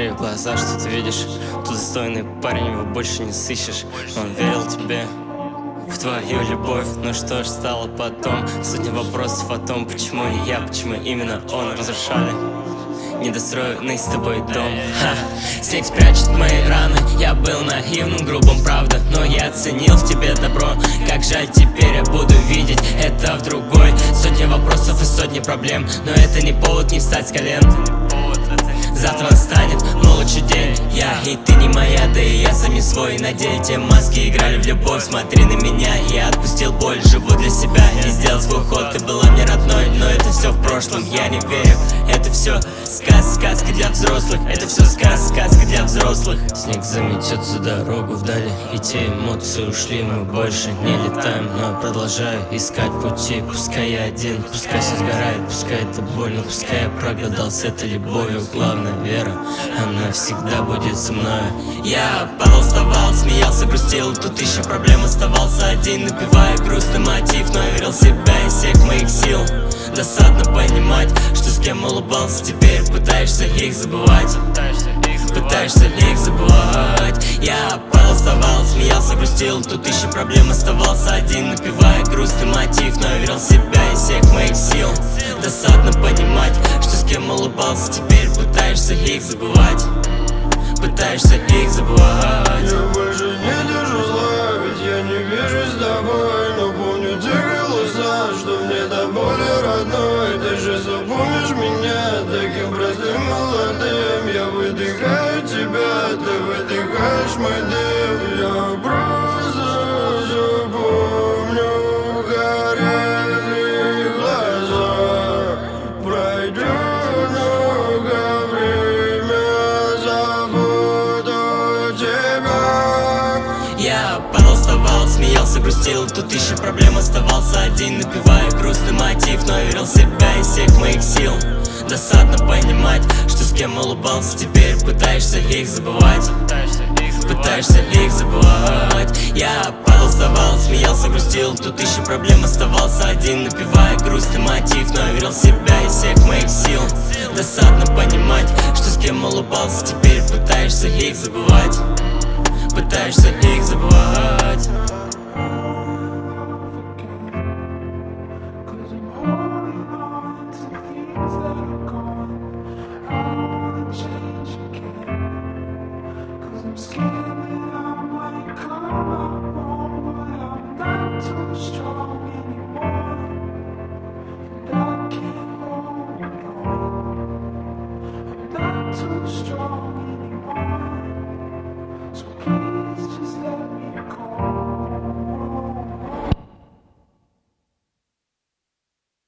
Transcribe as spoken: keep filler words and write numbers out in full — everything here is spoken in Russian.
Посмотри в глаза, что ты видишь. Тут достойный парень, его больше не сыщешь. Он верил тебе, в твою любовь. Ну что ж стало потом? Сотни вопросов о том, почему не я, почему именно он. Разрушали недостроенный с тобой дом. Ха. Снег спрячет мои раны. Я был наивным, грубым, правда, но я оценил в тебе добро. Как жаль, теперь я буду видеть это в другой. Сотни вопросов и сотни проблем, но это не повод не встать с колен. Завтра настанет, но лучший день. Я и ты не моя, да и я сам не свой. Надели те маски, играли в любовь. Смотри на меня, я отпустил боль. Живу для себя, не сделал свой ход. Ты была мне родной, но это все в прошлом. Я не верю, это все сказ, сказка для взрослых. Это все сказ, сказка для взрослых. Снег заметет всю дорогу вдали, и те эмоции ушли. Мы больше не летаем, но я продолжаю искать пути. Пускай я один, пускай все сгорает, пускай это больно, пускай я прогадал с этой любовью. Главное вера, она всегда будет со мной. Я падал, вставал, смеялся, грустил. Тут еще проблем, оставался один, напевая грустный мотив. Но я верил в себя из всех моих сил. Досадно понимать, что с кем улыбался, теперь пытаешься их забывать. Пытаешься их забывать. Я падал, вставал, смеялся, грустил. Тут еще проблем, оставался один, напевая грустный мотив. Но я верил в себя из всех моих сил. Досадно понимать, что с кем улыбался, теперь пытаешься их забывать. Пытаешься их забывать. Я больше не держу зла, ведь я не вижу с тобой. Но помню те голоса, что мне до боли родной. Ты же запомнишь меня таким простым, молодым. Я выдыхаю тебя, ты выдыхаешь мой дым. Я просто запомню горели глаза. Пройдет много время, забуду тебя. Я падал, вставал, смеялся, грустил. Тут еще проблем, оставался один, напевая грустный мотив. Но я верил в себя из всех моих сил. Досадно понимать, что с кем улыбался, теперь пытаешься их забывать. Пытаешься их забывать. Я падал, вставал, смеялся, грустил. Тут еще проблем, оставался один, напевая грустный мотив. Но я верил в себя из всех моих сил. Досадно понимать, что с кем улыбался, теперь пытаешься их забывать. Пытаешься их забывать. I'm scared that I might come out wrong, but I'm not too strong anymore, and I can't hold on. I'm not too strong.